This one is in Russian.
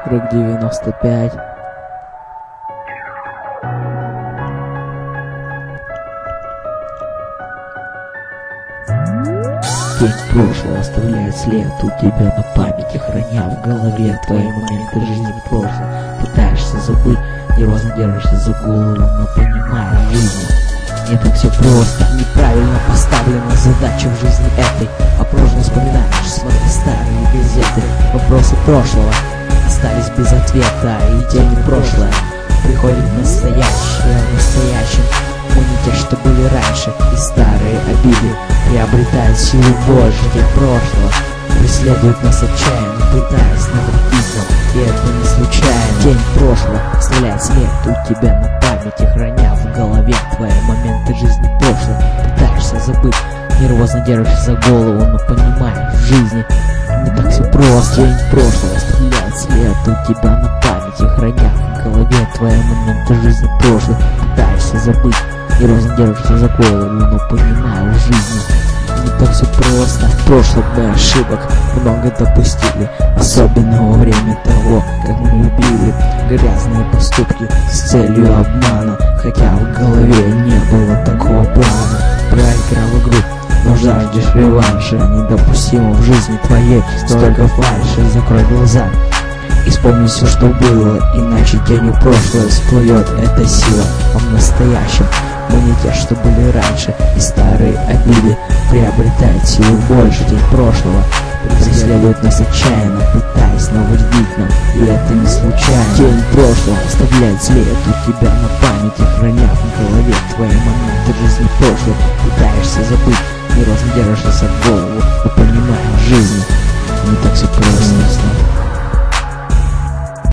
Круг 95. Тень прошлого оставляет след у тебя на памяти, храня в голове твои моменты жизни прошлого. Пытаешься забыть, нервозно держишься за голову, но понимаешь жизнь не так все просто. Неправильно поставлена задача в жизни этой. А прошлое вспоминаешь, смотри старые газеты. Вопросы прошлого остались без ответа, и тени прошлое приходит в настоящее. В настоящем мы не те, что были раньше, и старые обиды приобретают силу больше. Тень прошлого преследует нас отчаянно, пытаясь навредить нам, и это не случайно. Тень прошлого оставляет след у тебя на памяти, храня в голове твои моменты жизни прошлого. Пытаешься забыть, нервозно держишься за голову, но понимаешь, в жизни не так все просто. Тень прошлого оставляет след у тебя на памяти, храня в голове твои моменты жизни прошлого. Пытаешься забыть, нервозно держишься за голову, но понимаешь, в жизни не так все просто. В прошлом мы ошибок много допустили, особенно во время того, как мы любили. Грязные поступки с целью обмана, хотя в голове не было такого плана. Проиграл игру, но жаждешь реванша. Недопустимо в жизни твоей столько фальши. Закрой глаза и вспомни все, что было, иначе тенью прошлое всплывет эта сила. А в настоящем мы не те, что были раньше, и старые обиды приобретают силу больше. Тень прошлого преследует нас отчаянно, пытаясь навредить нам, и это не случайно. Тень прошлого оставляет след у тебя на памяти, храня в голове твои моменты жизни прошлого. Пытаешься забыть, нервозно держишься за голову, но понимаешь, в жизни не так все просто.